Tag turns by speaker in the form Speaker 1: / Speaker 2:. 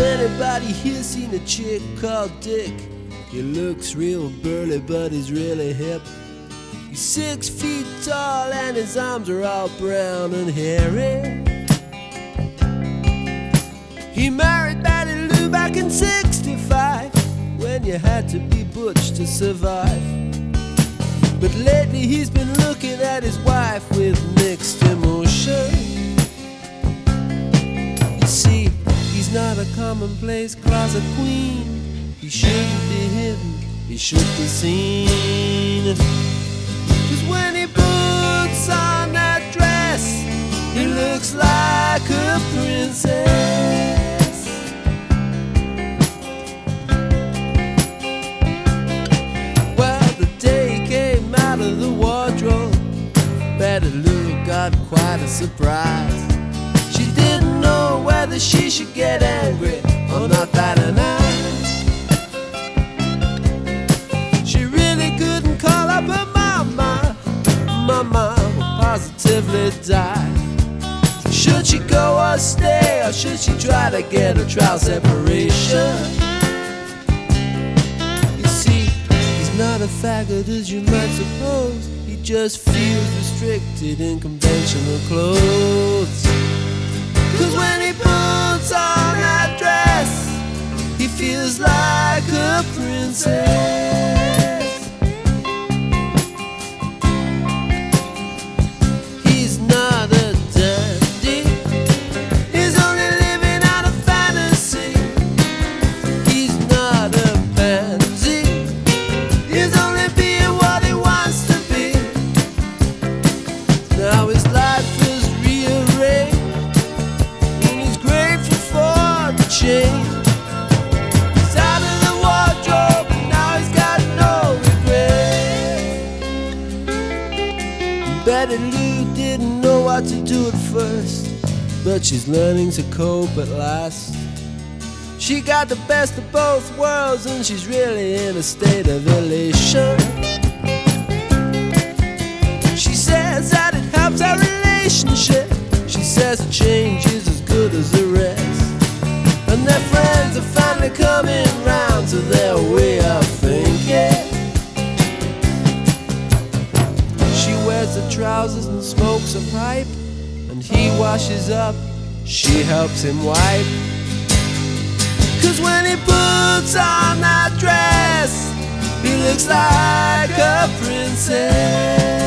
Speaker 1: Anybody here seen a chick called Dick? He looks real burly, but he's really hip. He's 6 feet tall and his arms are all brown and hairy. He married Betty Lou back in '65, when you had to be butch to survive. But lately he's been looking at his wife with mixed emotion. You see, he's not a commonplace closet queen. He shouldn't be hidden, he should be seen. 'Cause when he puts on that dress, he looks like a princess. Well, the day he came out of the wardrobe, Betty Lou got quite a surprise. She didn't know whether she should get angry or not bat an eye. She really couldn't call up her mama. Mama will positively die. Should she go or stay, or should she try to get a trial separation? You see, he's not a faggot as you might suppose. He just feels restricted in conventional clothes. 'Cause when he puts on that dress, he feels like a princess. He's not a dandy, he's only living out a fantasy. He's not a pansy, he's only being what he wants to be. Now his life is rearranged, and he's grateful for the change. He's out of the wardrobe, and now he's got no regret. Betty Lou didn't know what to do at first, but she's learning to cope at last. She got the best of both worlds, and she's really in a state of elation. She says that it helps our relationship. She says the change is as good as the rest, and their friends are finally coming round to their way of thinking. She wears the trousers and smokes a pipe, and he washes up, she helps him wipe. 'Cause when he puts on that dress, he looks like a princess.